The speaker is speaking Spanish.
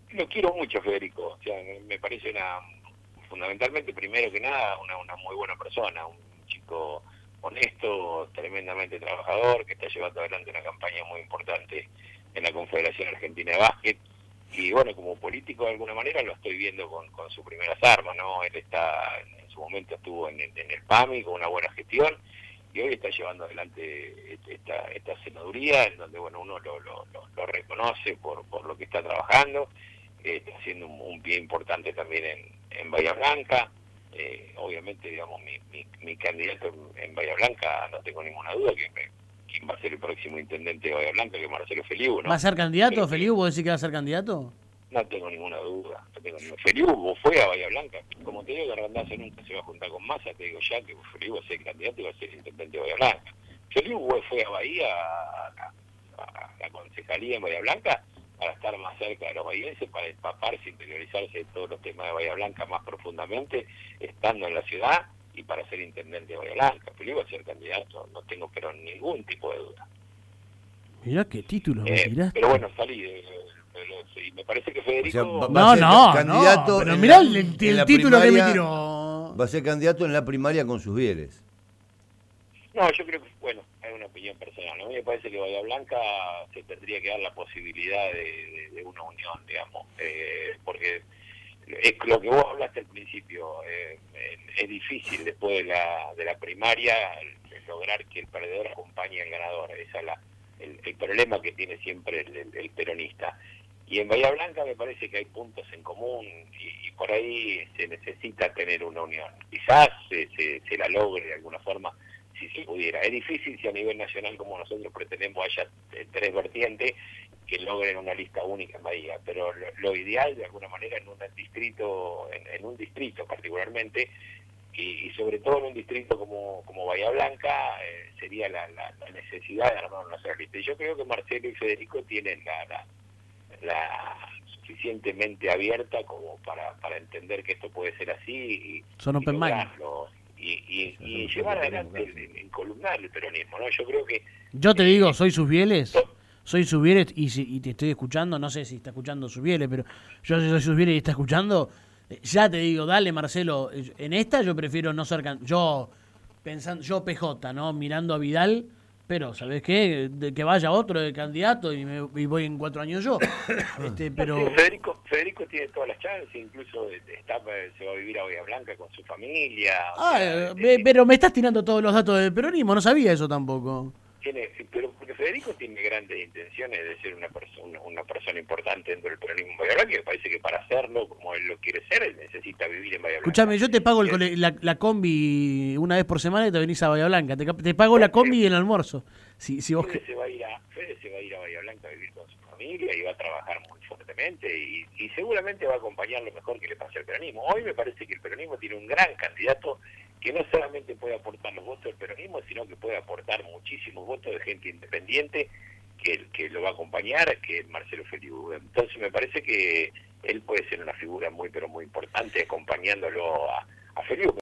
Lo quiero mucho, Federico. O sea, me parece fundamentalmente, primero que nada, una muy buena persona, un chico honesto, tremendamente trabajador, que está llevando adelante una campaña muy importante en la Confederación Argentina de Básquet. Y bueno, como político de alguna manera lo estoy viendo con sus primeras armas, ¿no? Él en su momento estuvo en el PAMI con una buena gestión y hoy está llevando adelante esta senaduría en donde, bueno, uno lo reconoce por lo que está trabajando. Está haciendo un pie importante también en Bahía Blanca. Obviamente, digamos, mi candidato en Bahía Blanca, no tengo ninguna duda quién va a ser el próximo intendente de Bahía Blanca, que es Marcelo Feliu, ¿no? ¿Va a ser candidato, Creo Feliu? que ¿Vos decís que va a ser candidato? no tengo ninguna duda. Feliu fue a Bahía Blanca. Como te digo que Randazzo nunca se va a juntar con Massa, te digo ya que Feliu va a ser candidato y va a ser intendente de Bahía Blanca. Feliu fue a Bahía, a la concejalía en Bahía Blanca, para estar más cerca de los bahienses, para empaparse, interiorizarse de todos los temas de Bahía Blanca más profundamente, estando en la ciudad, y para ser intendente de Bahía Blanca. Feliu va a ser candidato, no tengo pero ningún tipo de duda. Mirá qué título me tiraste. Pero bueno, salí y me parece que Federico... O sea, va a ser candidato pero en mirá la, el en la título primaria, que me tiró. va a ser candidato en la primaria con sus bienes. No, yo creo que, bueno, es una opinión personal. A mí me parece que Bahía Blanca se tendría que dar la posibilidad de una unión, digamos, porque es lo que vos hablaste al principio, es difícil después de la primaria lograr que el perdedor acompañe al ganador. Ese es el problema que tiene siempre el peronista. Y en Bahía Blanca me parece que hay puntos en común y por ahí se necesita tener una unión. Quizás se la logre de alguna forma si se pudiera. Es difícil si a nivel nacional, como nosotros pretendemos, haya tres vertientes que logren una lista única en Bahía, pero lo ideal de alguna manera en un distrito particularmente, y sobre todo en un distrito como Bahía Blanca, sería la necesidad de armar una sola lista. Y yo creo que Marcelo y Federico tienen la suficientemente abierta como para entender que esto puede ser así Son y open mind. lograrlo y llevar adelante, encolumnar el peronismo, ¿no? Yo creo que Yo te digo, soy sus bieles. Soy sus bieles y te estoy escuchando. No sé si está escuchando sus bieles, pero yo soy sus bieles y está escuchando. Ya te digo, dale, Marcelo. En esta yo prefiero no ser yo pensando, yo PJ, ¿no? Mirando a Vidal. Pero, ¿sabés qué? Que vaya otro de candidato y voy en 4 años yo. Pero Federico tiene todas las chances, incluso se va a vivir a Bahía Blanca con su familia. Pero me estás tirando todos los datos del peronismo, no sabía eso tampoco. Pero porque Federico tiene grandes intenciones de ser una persona importante dentro del peronismo en Bahía Blanca, y me parece que para hacerlo como él lo quiere ser, él necesita vivir en Bahía Blanca. Escuchame, yo te pago la combi una vez por semana y te venís a Bahía Blanca. Te pago la combi y el almuerzo. Si vos Fede se va a ir a Bahía Blanca a vivir con su familia y va a trabajar muy fuertemente y seguramente va a acompañar lo mejor que le pase al peronismo. Hoy me parece que el peronismo tiene un gran candidato que no solamente puede aportar los votos del peronismo, sino que puede aportar muchísimos votos de gente independiente que lo va a acompañar, que es Marcelo Feliu. Entonces me parece que él puede ser una figura muy, pero muy importante acompañándolo a Feliu.